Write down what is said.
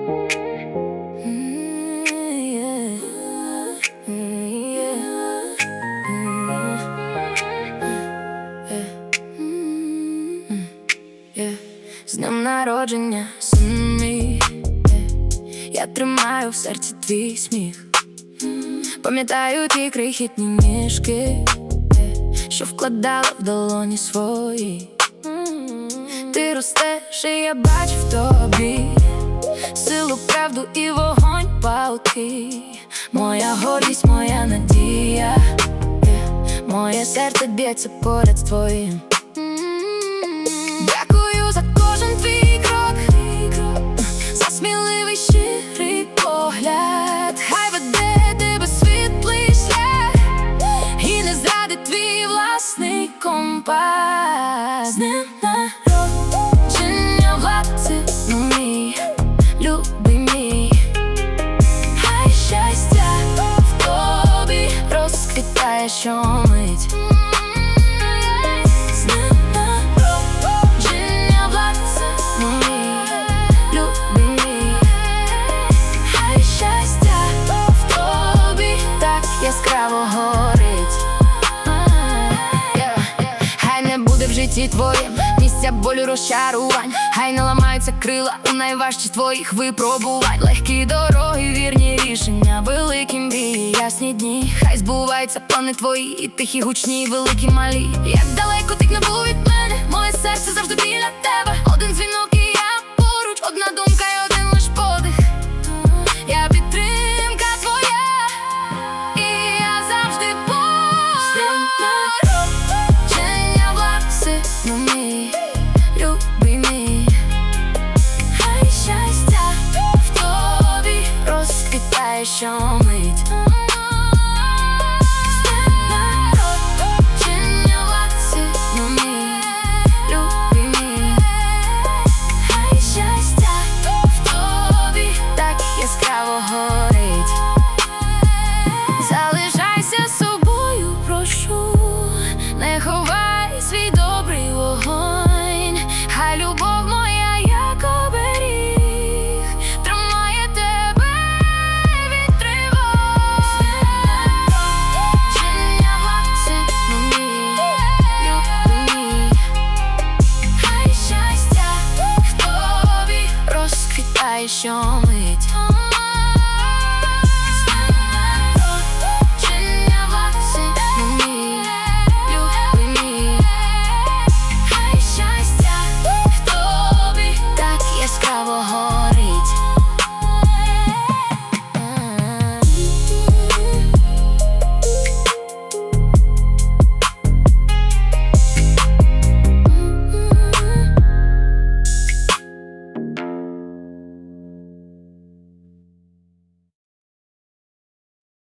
З днем народження, син мій, я тримаю в серці твій сміх. Пам'ятаю ті крихітні ніжки, що вкладала в долоні свої. Ти ростеш, і я бачу в тобі силу, правду і вогонь палкий. Моя гордість, моя надія, моє серце б'ється поряд з твоїм. Дякую за кожен твій крок, за сміливий щирий погляд. Хай веде тебе світлий шлях і не зрадить твій власний компас. З днем народження, Влад, сину мій, любий мій. Хай щастя в тобі розквітає щомить. Яскраво горить. Хай не буде в житті твоїм місця болю, розчарувань. Хай не ламаються крила у найважчі твоїх випробувань. Легкі дороги, вірні рішення, великі мрії, ясні дні. Хай збуваються плани твої, і тихі, гучні, великі, малі. Як далеко ти не був від мене, моє серце завжди біля тебе. Один дзвінок і я поруч, одна думка і один лиш подих. Я підтримка твоя, і я завжди поруч. З днем народження, Влад, сину мій, любий мій. Хай щастя в тобі розквітає щомить. З днем народження, Влад, сину мій, любий мій. Хай щастя в тобі так яскраво горить. Залишайся собою, прошу, не ховай свій добрий вогонь. Хай любов моя, як оберіг, тримає тебе від тривог. З днем народження, Влад, сину мій, любий мій. Хай щастя в тобі розквітає щомить.